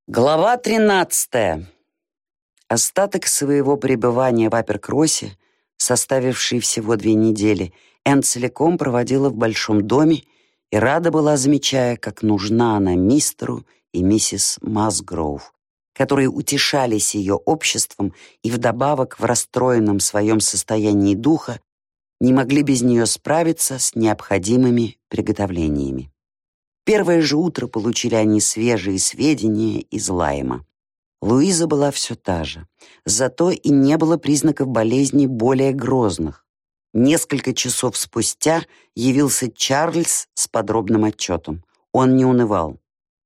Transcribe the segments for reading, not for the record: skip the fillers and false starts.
Глава 13. Остаток своего пребывания в Аперкроссе, составивший всего 2 недели, Энн целиком проводила в большом доме и рада была, замечая, как нужна она мистеру и миссис Масгроув, которые утешались ее обществом и вдобавок в расстроенном своем состоянии духа не могли без нее справиться с необходимыми приготовлениями. Первое же утро получили они свежие сведения из Лайма. Луиза была все та же, зато и не было признаков болезни более грозных. Несколько часов спустя явился Чарльз с подробным отчетом. Он не унывал.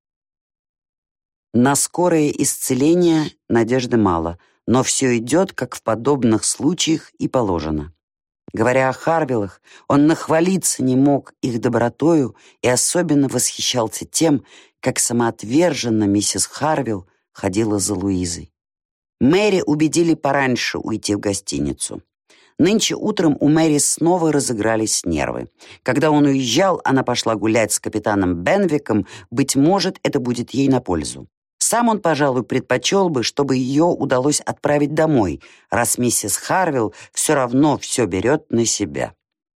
На скорое исцеление надежды мало, но все идет, как в подобных случаях и положено. Говоря о Харвиллах, он нахвалиться не мог их добротою и особенно восхищался тем, как самоотверженно миссис Харвилл ходила за Луизой. Мэри убедили пораньше уйти в гостиницу. Нынче утром у Мэри снова разыгрались нервы. Когда он уезжал, она пошла гулять с капитаном Бенвиком, быть может, это будет ей на пользу. Сам он, пожалуй, предпочел бы, чтобы ее удалось отправить домой, раз миссис Харвилл все равно все берет на себя.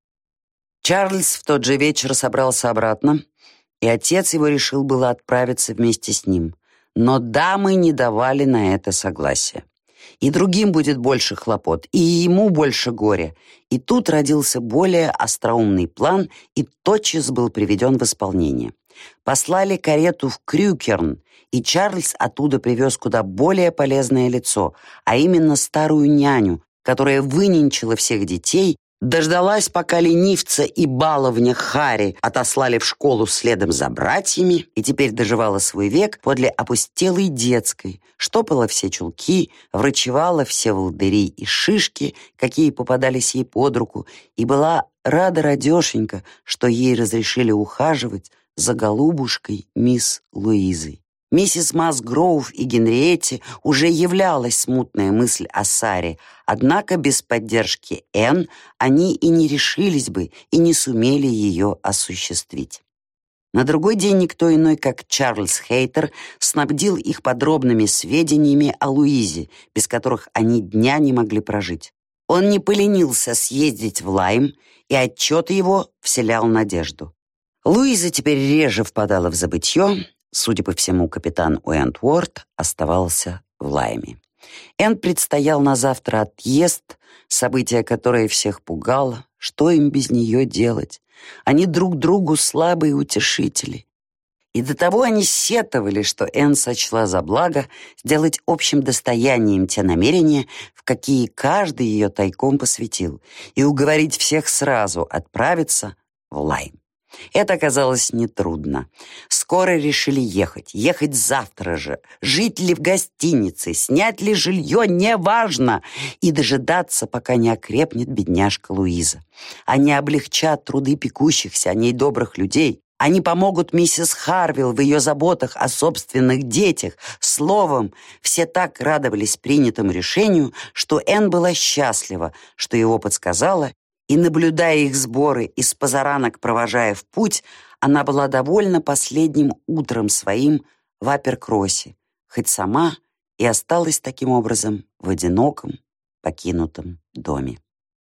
Чарльз в тот же вечер собрался обратно, и отец его решил было отправиться вместе с ним. Но дамы не давали на это согласия. И другим будет больше хлопот, и ему больше горя. И тут родился более остроумный план и тотчас был приведен в исполнение. Послали карету в Крюкерн, и Чарльз оттуда привез куда более полезное лицо, а именно старую няню, которая выненчила всех детей, дождалась, пока ленивца и баловня Харри отослали в школу следом за братьями, и теперь доживала свой век подле опустелой детской, штопала все чулки, врачевала все волдыри и шишки, какие попадались ей под руку, и была рада радешенька, что ей разрешили ухаживать за голубушкой мисс Луизой. Миссис Масгроув и Генриетте уже являлась смутная мысль о Саре, однако без поддержки Энн они и не решились бы и не сумели ее осуществить. На другой день никто иной, как Чарльз Хейтер, снабдил их подробными сведениями о Луизе, без которых они дня не могли прожить. Он не поленился съездить в Лайм, и отчет его вселял надежду. Луиза теперь реже впадала в забытье. Судя по всему, капитан Уэнтворт оставался в Лайме. Энн предстоял на завтра отъезд, событие, которое всех пугало. Что им без нее делать? Они друг другу слабые утешители. И до того они сетовали, что Энн сочла за благо сделать общим достоянием те намерения, в какие каждый ее тайком посвятил, и уговорить всех сразу отправиться в Лайм. Это оказалось нетрудно. Скоро решили ехать завтра же, жить ли в гостинице, снять ли жилье, неважно, и дожидаться, пока не окрепнет бедняжка Луиза. Они облегчат труды пекущихся о ней добрых людей. Они помогут миссис Харвилл в ее заботах о собственных детях. Словом, все так радовались принятому решению, что Энн была счастлива, что его подсказала, и, наблюдая их сборы и с позаранок провожая в путь, она была довольна последним утром своим в Аперкроссе, хоть сама и осталась таким образом в одиноком, покинутом доме.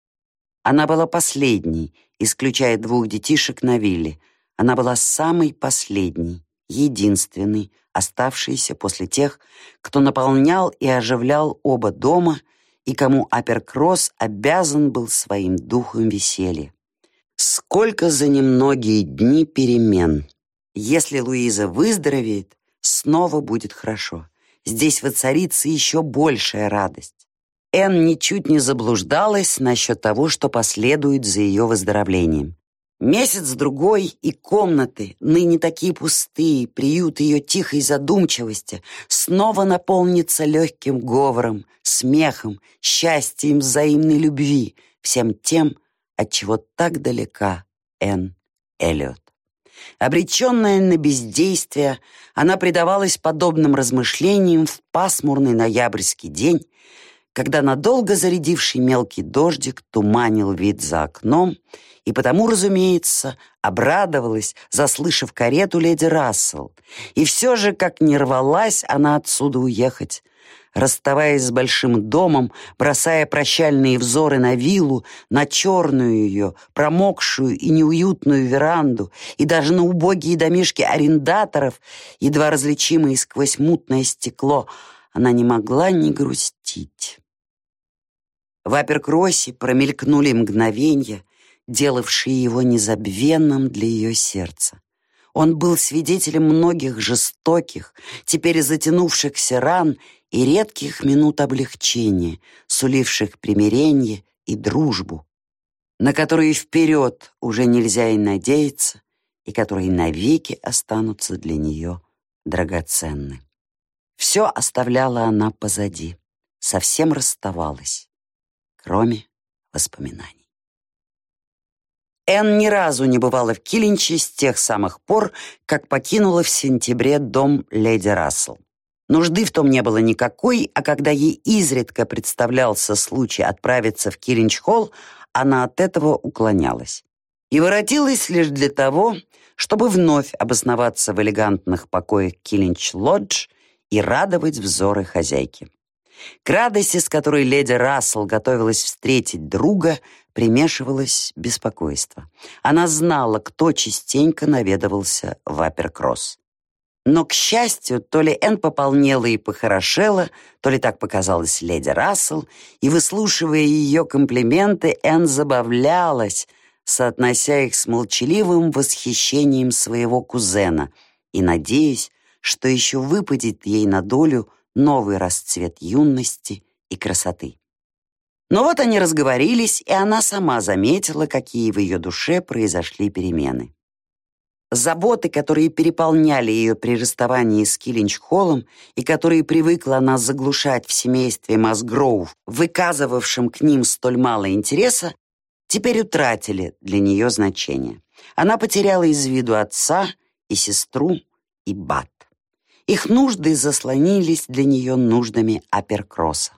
Она была последней, исключая 2 детишек на вилле. Она была самой последней, единственной, оставшейся после тех, кто наполнял и оживлял оба дома и кому Аперкросс обязан был своим духом веселья. Сколько за немногие дни перемен! Если Луиза выздоровеет, снова будет хорошо. Здесь воцарится еще большая радость. Энн ничуть не заблуждалась насчет того, что последует за ее выздоровлением. Месяц-другой, и комнаты, ныне такие пустые, приют ее тихой задумчивости, снова наполнится легким говором, смехом, счастьем взаимной любви, всем тем, от чего так далека Энн Эллиот. Обреченная на бездействие, она предавалась подобным размышлениям в пасмурный ноябрьский день, когда надолго зарядивший мелкий дождик туманил вид за окном, и потому, разумеется, обрадовалась, заслышав карету леди Рассел. И все же, как не рвалась она отсюда уехать, расставаясь с большим домом, бросая прощальные взоры на виллу, на черную ее, промокшую и неуютную веранду, и даже на убогие домишки арендаторов, едва различимые сквозь мутное стекло, она не могла не грустить. В Аперкроссе промелькнули мгновенья, делавшие его незабвенным для ее сердца. Он был свидетелем многих жестоких, теперь затянувшихся ран и редких минут облегчения, суливших примирение и дружбу, на которые вперед уже нельзя и надеяться, и которые навеки останутся для нее драгоценны. Все оставляла она позади, совсем расставалась, кроме воспоминаний. Энн ни разу не бывала в Киллинче с тех самых пор, как покинула в сентябре дом леди Рассел. Нужды в том не было никакой, а когда ей изредка представлялся случай отправиться в Киллинч-холл, она от этого уклонялась. И воротилась лишь для того, чтобы вновь обосноваться в элегантных покоях Киллинч-лодж и радовать взоры хозяйки. К радости, с которой леди Рассел готовилась встретить друга, примешивалось беспокойство. Она знала, кто частенько наведывался в Аперкросс. Но, к счастью, то ли Энн пополнела и похорошела, то ли так показалось леди Рассел, и, выслушивая ее комплименты, Энн забавлялась, соотнося их с молчаливым восхищением своего кузена и надеясь, что еще выпадет ей на долю новый расцвет юности и красоты. Но вот они разговорились, и она сама заметила, какие в ее душе произошли перемены. Заботы, которые переполняли ее при расставании с Киллинч-холлом и которые привыкла она заглушать в семействе Масгроув, выказывавшим к ним столь мало интереса, теперь утратили для нее значение. Она потеряла из виду отца и сестру и Бат. Их нужды заслонились для нее нуждами Аперкросса.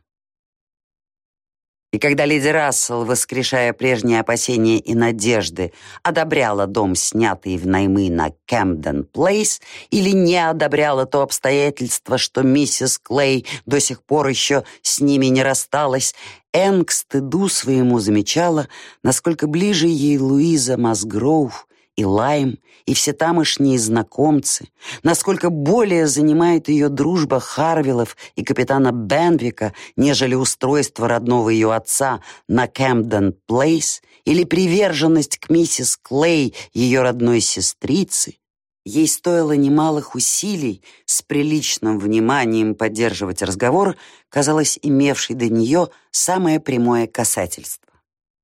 И когда леди Рассел, воскрешая прежние опасения и надежды, одобряла дом, снятый в наймы на Кэмден-Плейс, или не одобряла то обстоятельство, что миссис Клей до сих пор еще с ними не рассталась, Энн к стыду своему замечала, насколько ближе ей Луиза Масгроув и Лайм, и все тамошние знакомцы, насколько более занимает ее дружба Харвиллов и капитана Бенвика, нежели устройство родного ее отца на Кэмден-Плейс или приверженность к миссис Клей, ее родной сестрицы. Ей стоило немалых усилий с приличным вниманием поддерживать разговор, казалось, имевший до нее самое прямое касательство.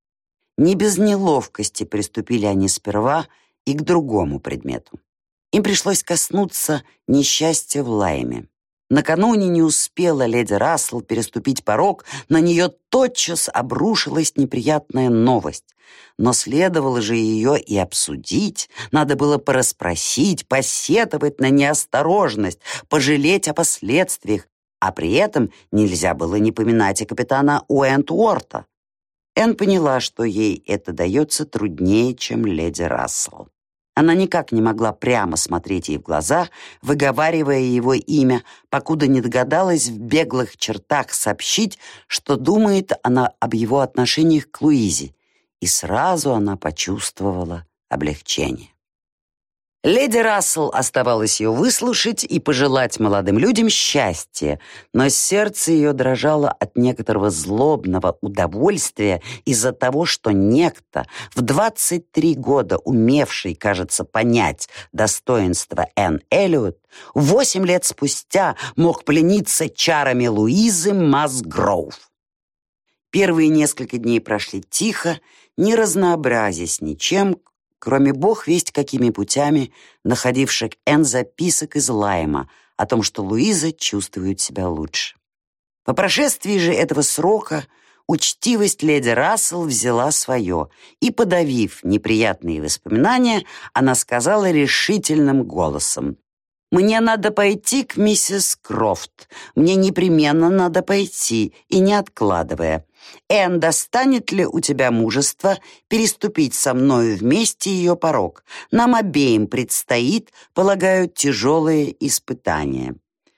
Не без неловкости приступили они сперва и к другому предмету. Им пришлось коснуться несчастья в Лайме. Накануне не успела леди Рассел переступить порог, на нее тотчас обрушилась неприятная новость. Но следовало же ее и обсудить, надо было порасспросить, посетовать на неосторожность, пожалеть о последствиях, а при этом нельзя было не поминать и капитана Уэнтворта. Энн поняла, что ей это дается труднее, чем леди Рассел. Она никак не могла прямо смотреть ей в глаза, выговаривая его имя, покуда не догадалась в беглых чертах сообщить, что думает она об его отношениях к Луизе, и сразу она почувствовала облегчение. Леди Рассел оставалось ее выслушать и пожелать молодым людям счастья, но сердце ее дрожало от некоторого злобного удовольствия из-за того, что некто, в 23 года умевший, кажется, понять достоинство Энн Эллиот, 8 лет спустя мог плениться чарами Луизы Масгроув. Первые несколько дней прошли тихо, не разнообразясь ничем, кроме бог весть какими путями находивших Энн записок из Лайма о том, что Луиза чувствует себя лучше. По прошествии же этого срока учтивость леди Рассел взяла свое, и, подавив неприятные воспоминания, она сказала решительным голосом: «Мне надо пойти к миссис Крофт. Мне непременно надо пойти, и не откладывая. Энн, достанет ли у тебя мужество переступить со мною вместе ее порог? Нам обеим предстоит, полагаю, тяжелое испытание».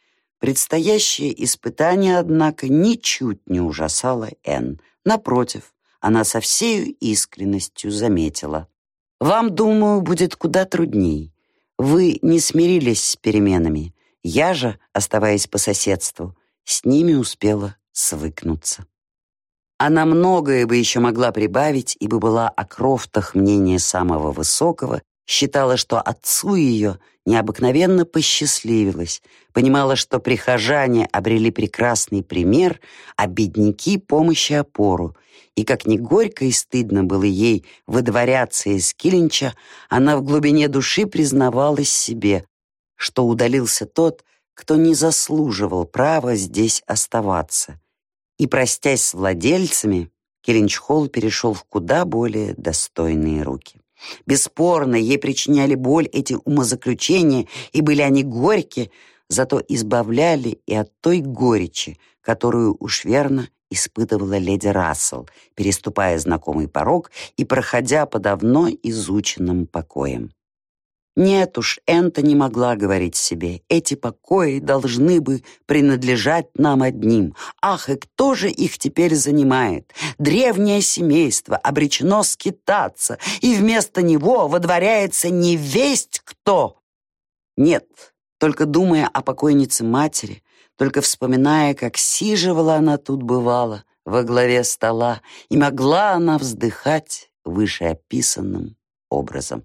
Предстоящее испытание, однако, ничуть не ужасало Энн. Напротив, она со всею искренностью заметила: «Вам, думаю, будет куда трудней. Вы не смирились с переменами. Я же, оставаясь по соседству, с ними успела свыкнуться». Она многое бы еще могла прибавить, ибо была о Крофтах мнения самого высокого, считала, что отцу ее необыкновенно посчастливилось, понимала, что прихожане обрели прекрасный пример, а бедняки — помощь и опору, и как ни горько и стыдно было ей выдворяться из Киллинча, она в глубине души признавалась себе, что удалился тот, кто не заслуживал права здесь оставаться. И, простясь с владельцами, Киллинч-Холл перешел в куда более достойные руки. Бесспорно, ей причиняли боль эти умозаключения, и были они горькие, зато избавляли и от той горечи, которую уж верно испытывала леди Рассел, переступая знакомый порог и проходя по давно изученным покоям. Нет уж, Энта не могла говорить себе: эти покои должны бы принадлежать нам одним. Ах, и кто же их теперь занимает? Древнее семейство обречено скитаться, и вместо него водворяется невесть кто. Нет, только думая о покойнице матери, только вспоминая, как сиживала она тут бывала во главе стола, и могла она вздыхать вышеописанным образом.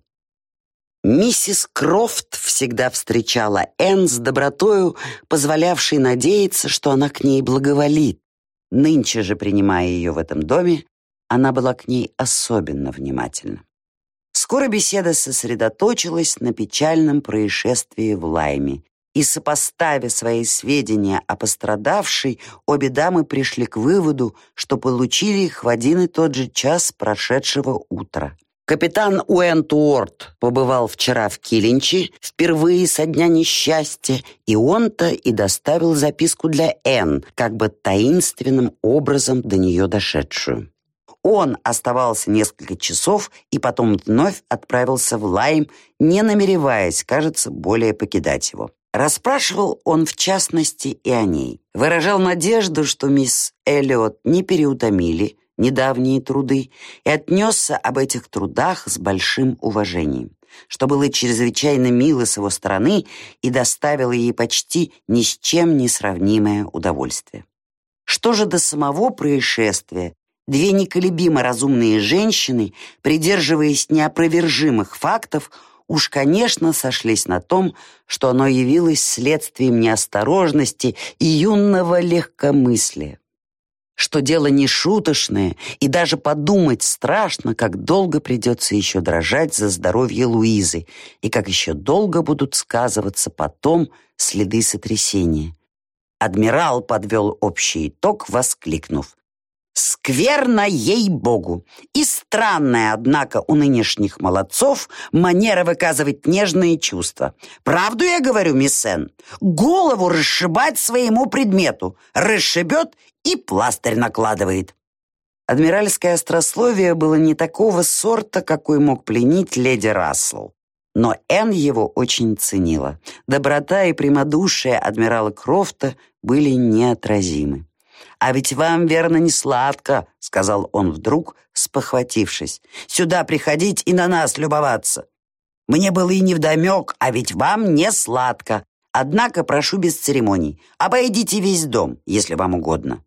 Миссис Крофт всегда встречала Энн с добротою, позволявшей надеяться, что она к ней благоволит. Нынче же, принимая ее в этом доме, она была к ней особенно внимательна. Скоро беседа сосредоточилась на печальном происшествии в Лайме, и, сопоставя свои сведения о пострадавшей, обе дамы пришли к выводу, что получили их в один и тот же час прошедшего утра. Капитан Уэнтуорт побывал вчера в Киллинче впервые со дня несчастья, и он-то и доставил записку для Энн, как бы таинственным образом до нее дошедшую. Он оставался несколько часов и потом вновь отправился в Лайм, не намереваясь, кажется, более покидать его. Расспрашивал он, в частности, и о ней. Выражал надежду, что мисс Эллиот не переутомили недавние труды, и отнесся об этих трудах с большим уважением, что было чрезвычайно мило с его стороны и доставило ей почти ни с чем не сравнимое удовольствие. Что же до самого происшествия, две неколебимо разумные женщины, придерживаясь неопровержимых фактов, уж, конечно, сошлись на том, что оно явилось следствием неосторожности и юного легкомыслия, что дело не шуточное, и даже подумать страшно, как долго придется еще дрожать за здоровье Луизы, и как еще долго будут сказываться потом следы сотрясения. Адмирал подвел общий итог, воскликнув: «Скверно, ей-богу! И странная, однако, у нынешних молодцов манера выказывать нежные чувства. Правду я говорю, мисс Энн? Голову расшибать своему предмету. Расшибет и пластырь накладывает». Адмиральское острословие было не такого сорта, какой мог пленить леди Рассел. Но Энн его очень ценила. Доброта и прямодушие адмирала Крофта были неотразимы. «А ведь вам, верно, не сладко», — сказал он вдруг, спохватившись, «сюда приходить и на нас любоваться. Мне было и невдомек, а ведь вам не сладко. Однако прошу без церемоний. Обойдите весь дом, если вам угодно».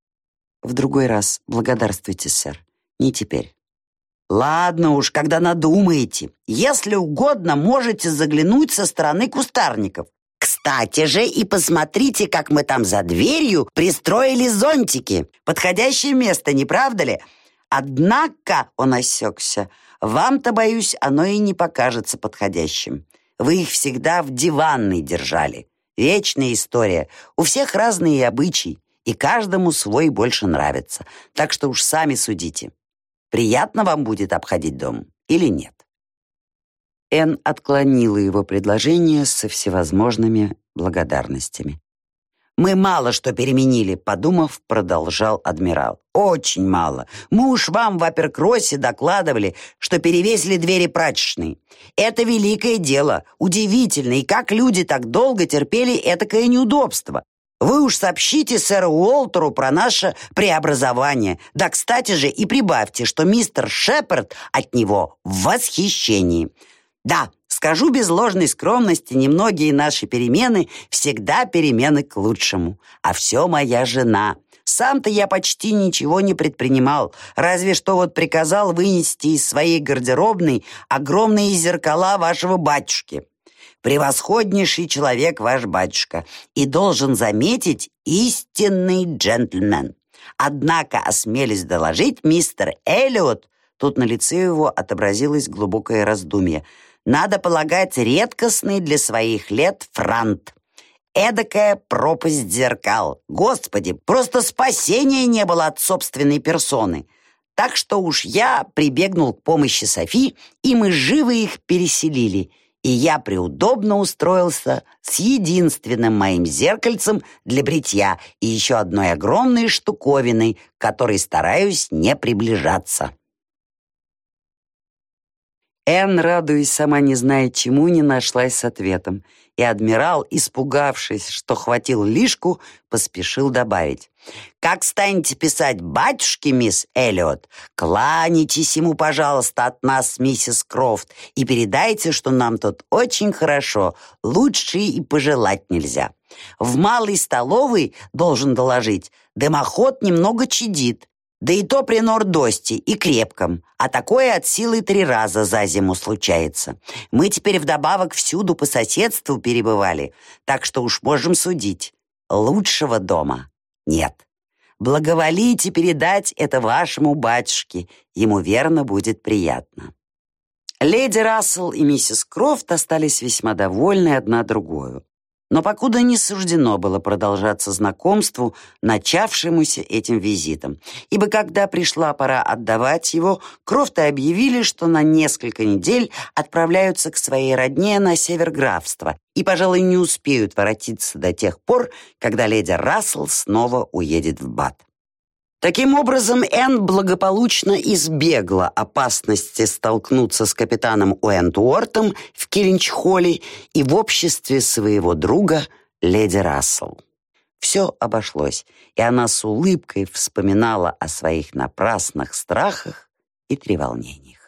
«В другой раз благодарствуйте, сэр. Не теперь». «Ладно уж, когда надумаете. Если угодно, можете заглянуть со стороны кустарников. Кстати же, и посмотрите, как мы там за дверью пристроили зонтики. Подходящее место, не правда ли? Однако, он осекся, вам-то, боюсь, оно и не покажется подходящим. Вы их всегда в диванной держали. Вечная история. У всех разные обычаи, и каждому свой больше нравится. Так что уж сами судите. Приятно вам будет обходить дом или нет?» Энн отклонила его предложение со всевозможными благодарностями. «Мы мало что переменили», — подумав, продолжал адмирал. «Очень мало. Мы уж вам в Аперкроссе докладывали, что перевесили двери прачечной. Это великое дело, удивительно, и как люди так долго терпели этакое неудобство. Вы уж сообщите сэру Уолтеру про наше преобразование. Да, кстати же, и прибавьте, что мистер Шепард от него в восхищении. Да, скажу без ложной скромности, немногие наши перемены всегда перемены к лучшему. А все моя жена. Сам-то я почти ничего не предпринимал, разве что вот приказал вынести из своей гардеробной огромные зеркала вашего батюшки. Превосходнейший человек ваш батюшка, и должен заметить, истинный джентльмен. Однако, осмелюсь доложить, мистер Эллиот, тут на лице его отобразилось глубокое раздумье, надо полагать, редкостный для своих лет франт. Эдакая пропасть зеркал. Господи, просто спасения не было от собственной персоны. Так что уж я прибегнул к помощи Софи, и мы живо их переселили. И я преудобно устроился с единственным моим зеркальцем для бритья и еще одной огромной штуковиной, к которой стараюсь не приближаться. Энн, радуясь сама не зная чему, не нашлась с ответом, и адмирал, испугавшись, что хватил лишку, поспешил добавить: «Как станете писать батюшке, мисс Эллиот, кланяйтесь ему, пожалуйста, от нас, миссис Крофт, и передайте, что нам тут очень хорошо, лучше и пожелать нельзя. В малой столовой, должен доложить, дымоход немного чадит, да и то при нордосте и крепком, а такое от силы 3 раза за зиму случается. Мы теперь вдобавок всюду по соседству перебывали, так что уж можем судить. Лучшего дома нет. Благоволите передать это вашему батюшке, ему верно будет приятно». Леди Рассел и миссис Крофт остались весьма довольны одна другою. Но покуда не суждено было продолжаться знакомству, начавшемуся этим визитом, ибо когда пришла пора отдавать его, Крофты объявили, что на несколько недель отправляются к своей родне на север графства и, пожалуй, не успеют воротиться до тех пор, когда леди Рассел снова уедет в Бат. Таким образом, Энн благополучно избегла опасности столкнуться с капитаном Уэнтуортом в Киллинч-Холле и в обществе своего друга леди Рассел. Все обошлось, и она с улыбкой вспоминала о своих напрасных страхах и треволнениях.